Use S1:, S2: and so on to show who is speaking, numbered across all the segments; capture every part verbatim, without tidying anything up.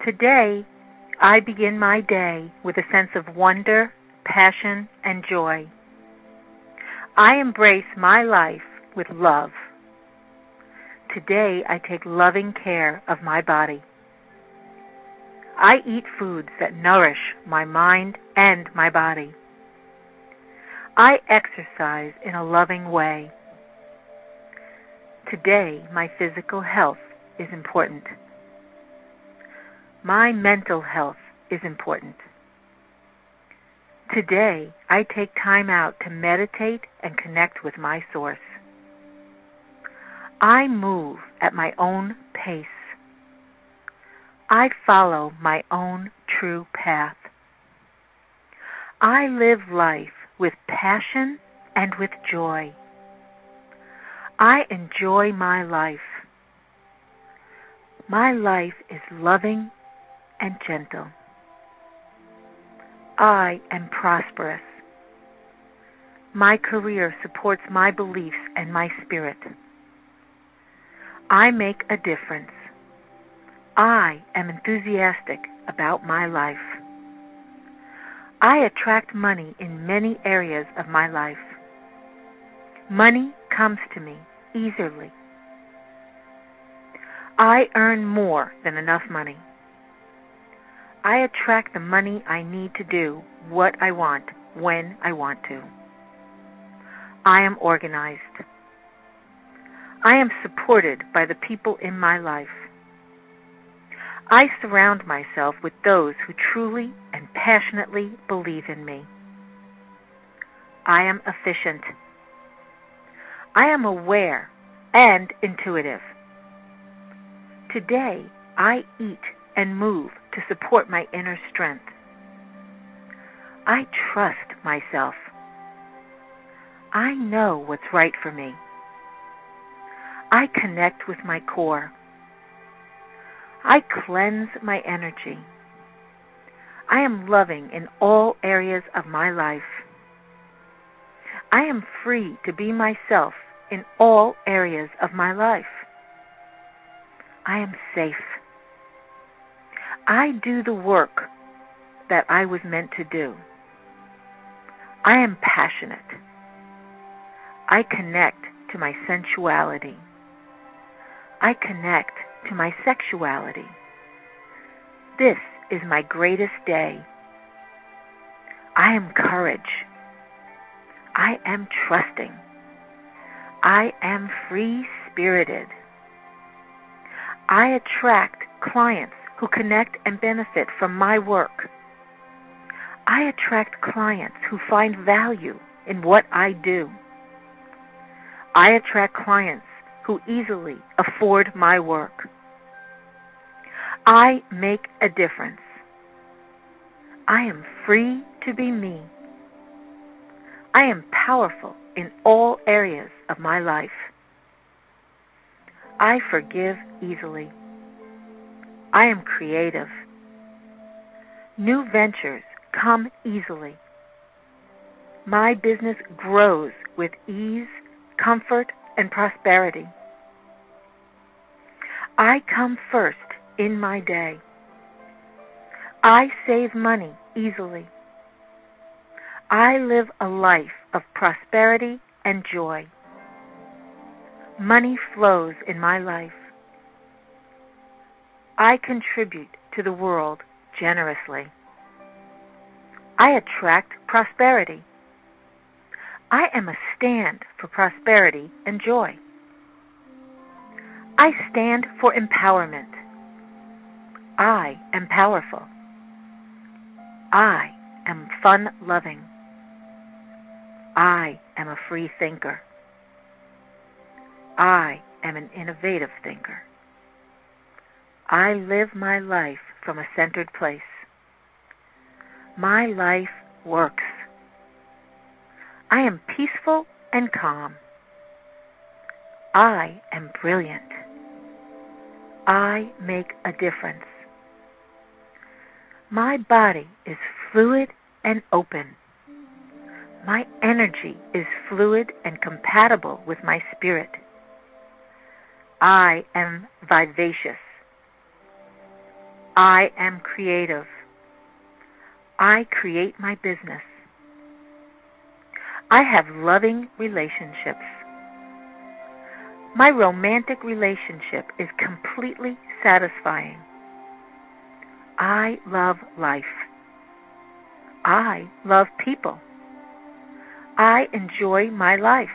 S1: Today, I begin my day with a sense of wonder, passion, and joy. I embrace my life with love. Today, I take loving care of my body. I eat foods that nourish my mind and my body. I exercise in a loving way. Today, my physical health is important. My mental health is important. Today, I take time out to meditate and connect with my source. I move at my own pace. I follow my own true path. I live life with passion and with joy. I enjoy my life. My life is loving and gentle. I am prosperous. My career supports my beliefs and my spirit. I make a difference. I am enthusiastic about my life. I attract money in many areas of my life. Money comes to me easily. I earn more than enough money. I attract the money I need to do what I want when I want to. I am organized. I am supported by the people in my life. I surround myself with those who truly and passionately believe in me. I am efficient. I am aware and intuitive. Today, I eat and move to support my inner strength. I trust myself. I know what's right for me. I connect with my core. I cleanse my energy. I am loving in all areas of my life. I am free to be myself in all areas of my life. I am safe. I do the work that I was meant to do. I am passionate. I connect to my sensuality. I connect to my sexuality. This is my greatest day. I am courage. I am trusting. I am free-spirited. I attract clients who connect and benefit from my work. I attract clients who find value in what I do. I attract clients who easily afford my work. I make a difference. I am free to be me. I am powerful in all areas of my life. I forgive easily. I am creative. New ventures come easily. My business grows with ease, comfort, and prosperity. I come first in my day. I save money easily. I live a life of prosperity and joy. Money flows in my life. I contribute to the world generously. I attract prosperity. I am a stand for prosperity and joy. I stand for empowerment. I am powerful. I am fun-loving. I am a free thinker. I am an innovative thinker. I live my life from a centered place. My life works. I am peaceful and calm. I am brilliant. I make a difference. My body is fluid and open. My energy is fluid and compatible with my spirit. I am vivacious. I am creative. I create my business. I have loving relationships. My romantic relationship is completely satisfying. I love life. I love people. I enjoy my life.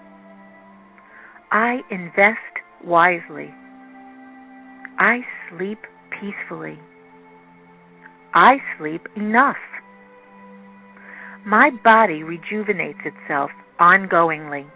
S1: I invest wisely. I sleep peacefully. I sleep enough. My body rejuvenates itself ongoingly.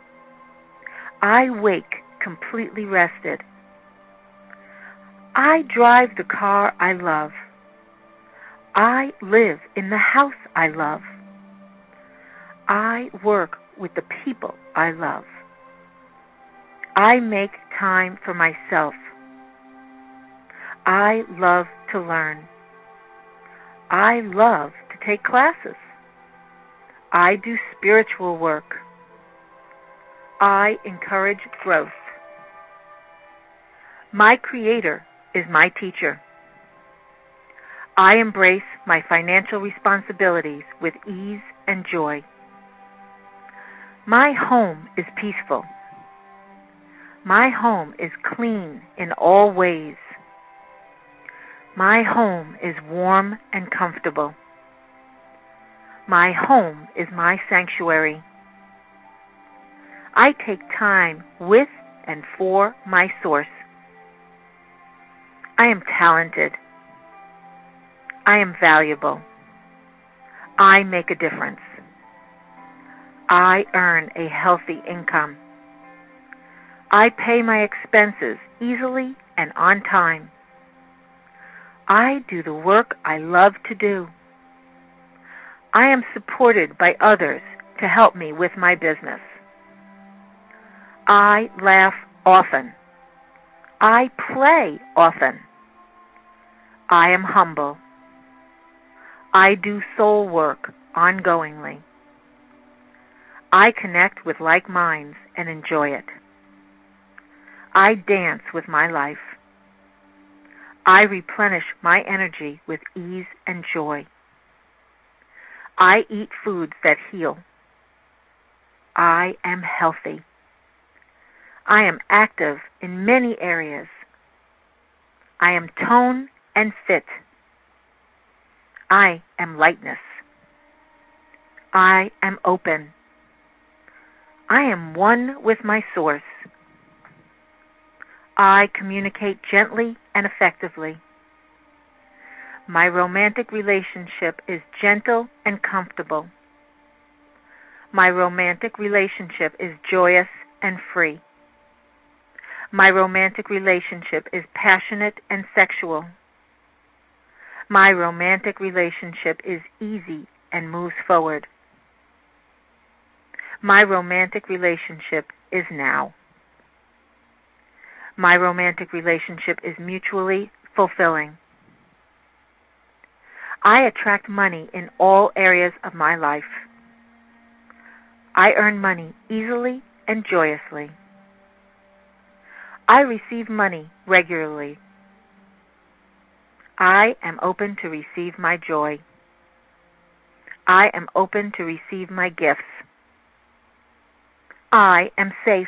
S1: I wake completely rested. I drive the car I love. I live in the house I love. I work with the people I love. I make time for myself. I love to learn. I love to take classes. I do spiritual work. I encourage growth. My Creator is my teacher. I embrace my financial responsibilities with ease and joy. My home is peaceful. My home is clean in all ways. My home is warm and comfortable. My home is my sanctuary. I take time with and for my source. I am talented. I am valuable. I make a difference. I earn a healthy income. I pay my expenses easily and on time. I do the work I love to do. I am supported by others to help me with my business. I laugh often. I play often. I am humble. I do soul work ongoingly. I connect with like minds and enjoy it. I dance with my life. I replenish my energy with ease and joy. I eat foods that heal. I am healthy. I am active in many areas. I am toned and fit. I am lightness. I am open. I am one with my source. I communicate gently and effectively. My romantic relationship is gentle and comfortable. My romantic relationship is joyous and free. My romantic relationship is passionate and sexual. My romantic relationship is easy and moves forward. My romantic relationship is now. My romantic relationship is mutually fulfilling. I attract money in all areas of my life. I earn money easily and joyously. I receive money regularly. I am open to receive my joy. I am open to receive my gifts. I am safe.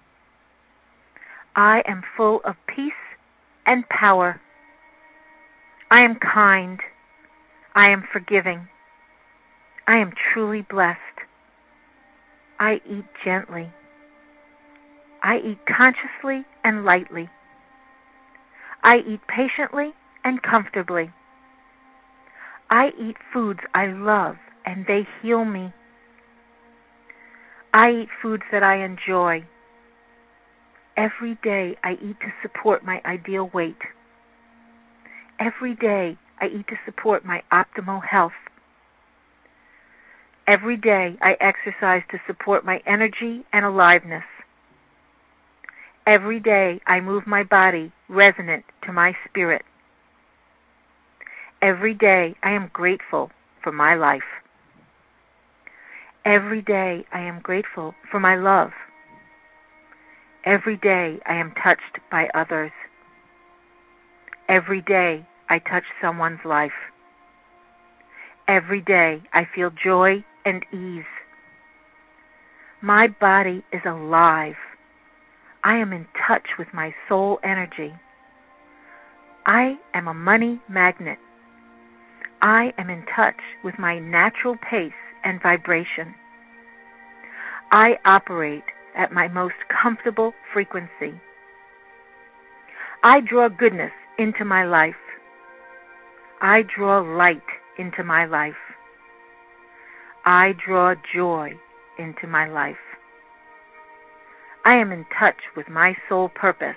S1: I am full of peace and power. I am kind. I am forgiving. I am truly blessed. I eat gently. I eat consciously and lightly. I eat patiently and comfortably. I eat foods I love and they heal me. I eat foods that I enjoy. Every day I eat to support my ideal weight. Every day I eat to support my optimal health. Every day I exercise to support my energy and aliveness. Every day I move my body resonant to my spirit. Every day I am grateful for my life. Every day I am grateful for my love. Every day I am touched by others. Every day I touch someone's life. Every day I feel joy and ease. My body is alive. I am in touch with my soul energy. I am a money magnet. I am in touch with my natural pace and vibration. I operate at my most comfortable frequency. I draw goodness into my life. I draw light into my life. I draw joy into my life. I am in touch with my soul purpose.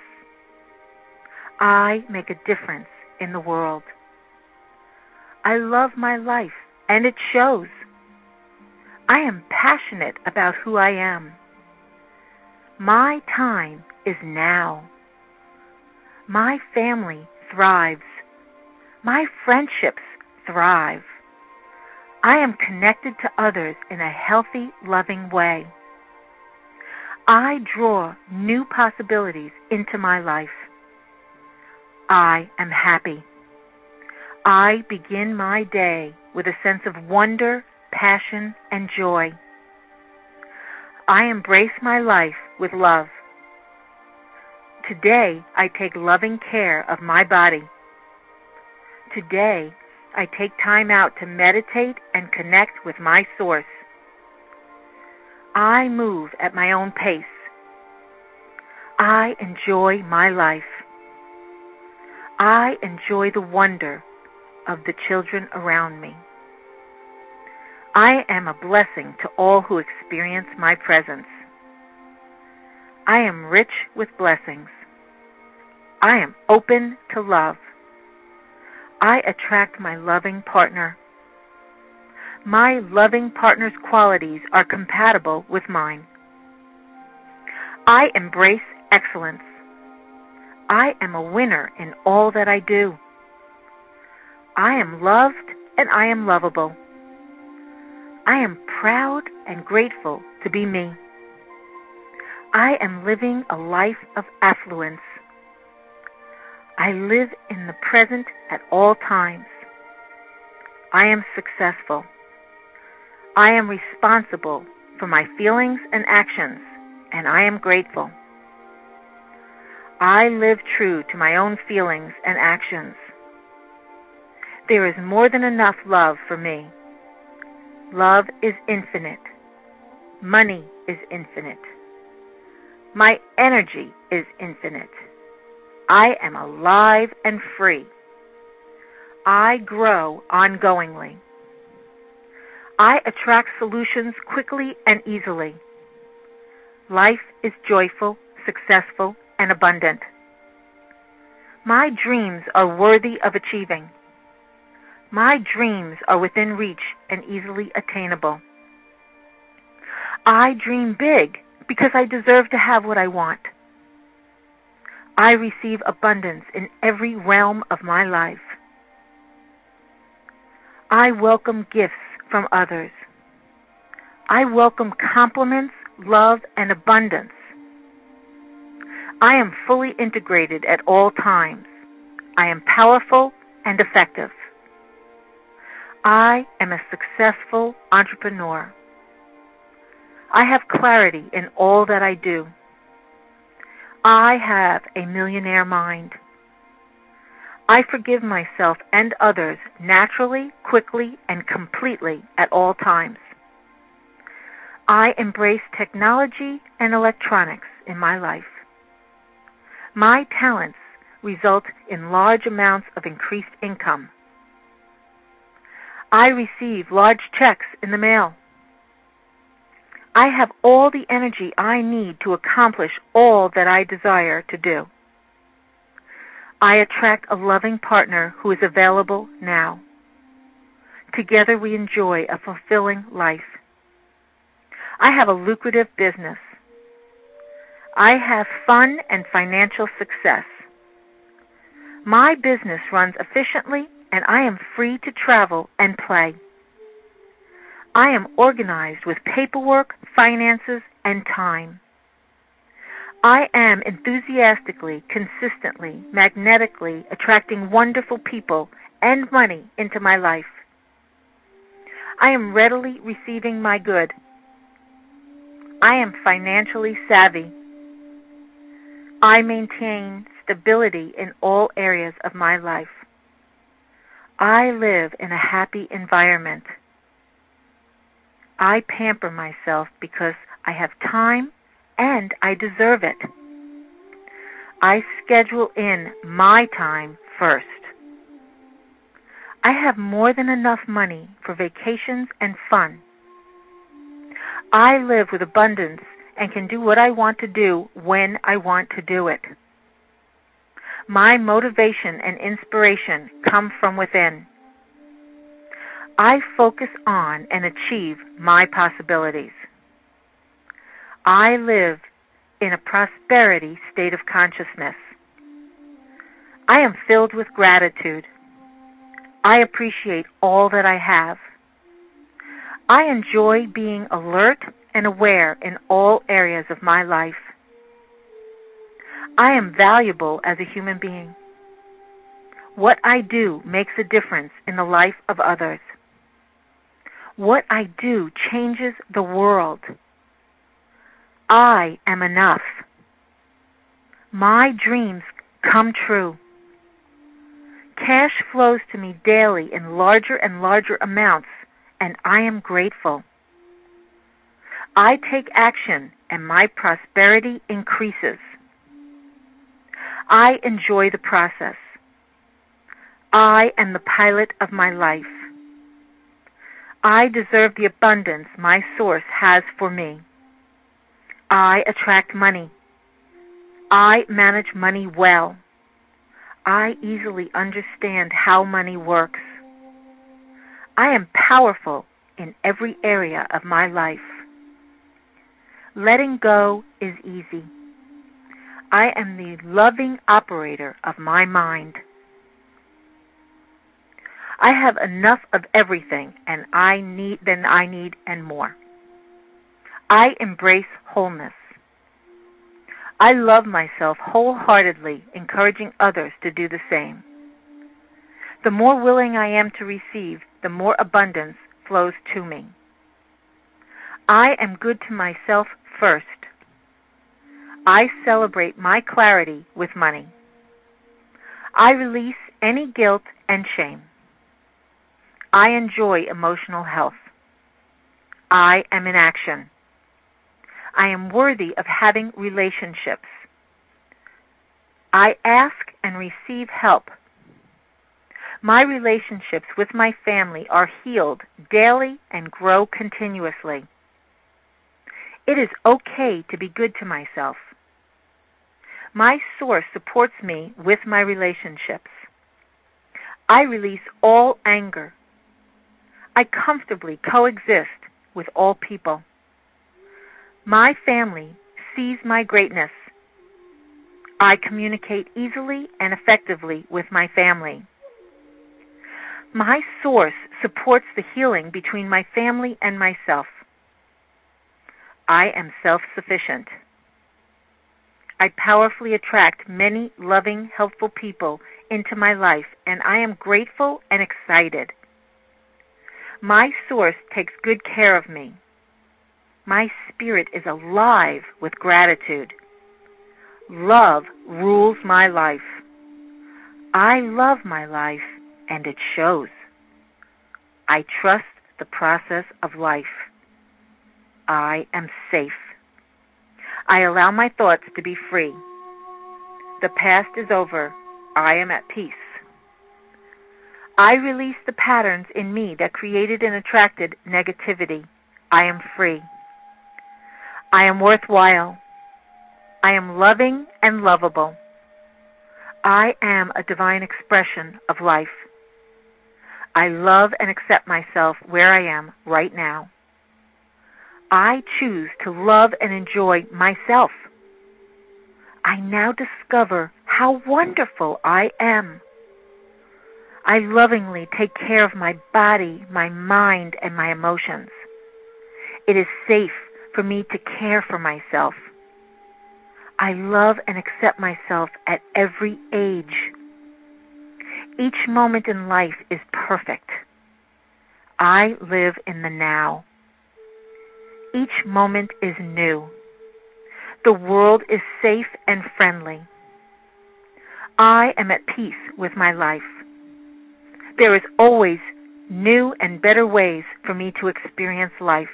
S1: I make a difference in the world. I love my life, and it shows. I am passionate about who I am. My time is now. My family thrives. My friendships thrive. I am connected to others in a healthy, loving way. I draw new possibilities into my life. I am happy. I begin my day with a sense of wonder, passion, and joy. I embrace my life with love. Today, I take loving care of my body. Today, I take time out to meditate and connect with my source. I move at my own pace. I enjoy my life. I enjoy the wonder of the children around me. I am a blessing to all who experience my presence. I am rich with blessings. I am open to love. I attract my loving partner. My loving partner's qualities are compatible with mine. I embrace excellence. I am a winner in all that I do. I am loved and I am lovable. I am proud and grateful to be me. I am living a life of affluence. I live in the present at all times. I am successful. I am responsible for my feelings and actions, and I am grateful. I live true to my own feelings and actions. There is more than enough love for me. Love is infinite. Money is infinite. My energy is infinite. I am alive and free. I grow ongoingly. I attract solutions quickly and easily. Life is joyful, successful, and abundant. My dreams are worthy of achieving. My dreams are within reach and easily attainable. I dream big because I deserve to have what I want. I receive abundance in every realm of my life. I welcome gifts from others. I welcome compliments, love, and abundance. I am fully integrated at all times. I am powerful and effective. I am a successful entrepreneur. I have clarity in all that I do. I have a millionaire mind. I forgive myself and others naturally, quickly, and completely at all times. I embrace technology and electronics in my life. My talents result in large amounts of increased income. I receive large checks in the mail. I have all the energy I need to accomplish all that I desire to do. I attract a loving partner who is available now. Together we enjoy a fulfilling life. I have a lucrative business. I have fun and financial success. My business runs efficiently, and I am free to travel and play. I am organized with paperwork, finances, and time. I am enthusiastically, consistently, magnetically attracting wonderful people and money into my life. I am readily receiving my good. I am financially savvy. I maintain stability in all areas of my life. I live in a happy environment. I pamper myself because I have time and I deserve it. I schedule in my time first. I have more than enough money for vacations and fun. I live with abundance and can do what I want to do when I want to do it. My motivation and inspiration come from within. I focus on and achieve my possibilities. I live in a prosperity state of consciousness. I am filled with gratitude. I appreciate all that I have. I enjoy being alert and aware in all areas of my life. I am valuable as a human being. What I do makes a difference in the life of others. What I do changes the world. I am enough. My dreams come true. Cash flows to me daily in larger and larger amounts, and I am grateful. I take action, and my prosperity increases. I enjoy the process. I am the pilot of my life. I deserve the abundance my source has for me. I attract money. I manage money well. I easily understand how money works. I am powerful in every area of my life. Letting go is easy. I am the loving operator of my mind. I have enough of everything and I need than I need and more. I embrace wholeness. I love myself wholeheartedly, encouraging others to do the same. The more willing I am to receive, the more abundance flows to me. I am good to myself first. I celebrate my clarity with money. I release any guilt and shame. I enjoy emotional health. I am in action. I am worthy of having relationships. I ask and receive help. My relationships with my family are healed daily and grow continuously. It is okay to be good to myself. My source supports me with my relationships. I release all anger. I comfortably coexist with all people. My family sees my greatness. I communicate easily and effectively with my family. My source supports the healing between my family and myself. I am self-sufficient. I powerfully attract many loving, helpful people into my life, and I am grateful and excited. My source takes good care of me. My spirit is alive with gratitude. Love rules my life. I love my life, and it shows. I trust the process of life. I am safe. I allow my thoughts to be free. The past is over. I am at peace. I release the patterns in me that created and attracted negativity. I am free. I am worthwhile. I am loving and lovable. I am a divine expression of life. I love and accept myself where I am right now. I choose to love and enjoy myself. I now discover how wonderful I am. I lovingly take care of my body, my mind, and my emotions. It is safe for me to care for myself. I love and accept myself at every age. Each moment in life is perfect. I live in the now. Each moment is new. The world is safe and friendly. I am at peace with my life. There is always new and better ways for me to experience life.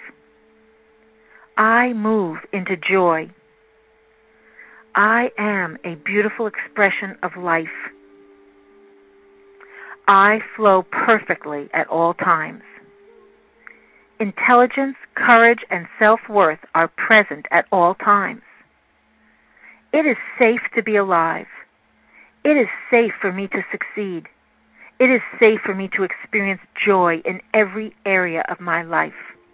S1: I move into joy. I am a beautiful expression of life. I flow perfectly at all times. Intelligence, courage, and self-worth are present at all times. It is safe to be alive. It is safe for me to succeed. It is safe for me to experience joy in every area of my life.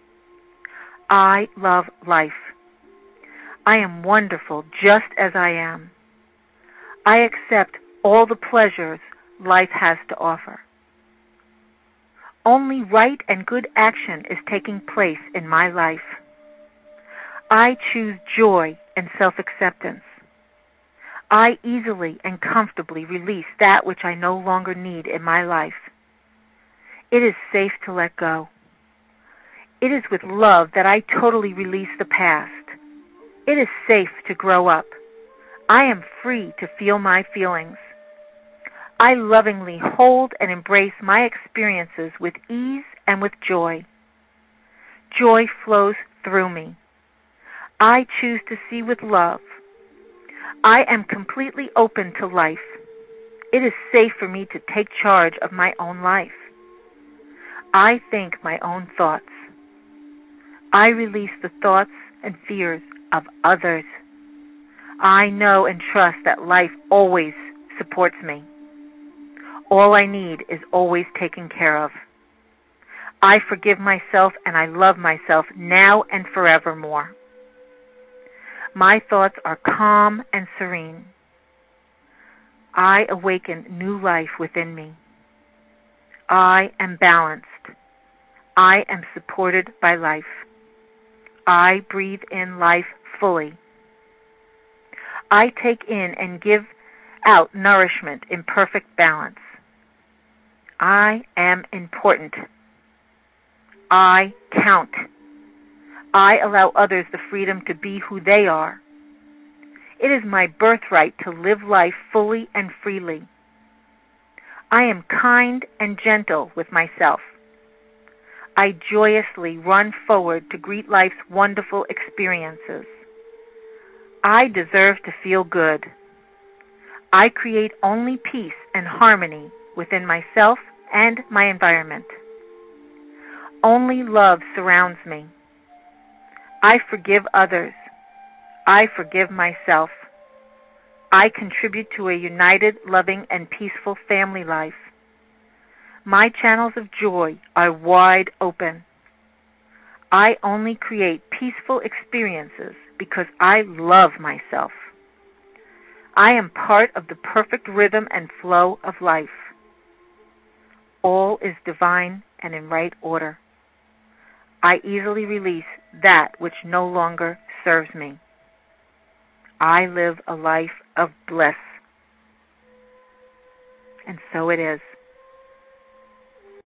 S1: I love life. I am wonderful just as I am. I accept all the pleasures life has to offer. Only right and good action is taking place in my life. I choose joy and self-acceptance. I easily and comfortably release that which I no longer need in my life. It is safe to let go. It is with love that I totally release the past. It is safe to grow up. I am free to feel my feelings. I lovingly hold and embrace my experiences with ease and with joy. Joy flows through me. I choose to see with love. I am completely open to life. It is safe for me to take charge of my own life. I think my own thoughts. I release the thoughts and fears of others. I know and trust that life always supports me. All I need is always taken care of. I forgive myself and I love myself now and forevermore. My thoughts are calm and serene. I awaken new life within me. I am balanced. I am supported by life. I breathe in life fully. I take in and give out nourishment in perfect balance. I am important. I count. I allow others the freedom to be who they are. It is my birthright to live life fully and freely. I am kind and gentle with myself. I joyously run forward to greet life's wonderful experiences. I deserve to feel good. I create only peace and harmony within myself and my environment. Only love surrounds me. I forgive others. I forgive myself. I contribute to a united, loving, and peaceful family life. My channels of joy are wide open. I only create peaceful experiences because I love myself. I am part of the perfect rhythm and flow of life. All is divine and in right order. I easily release that which no longer serves me. I live a life of bliss. And so it is.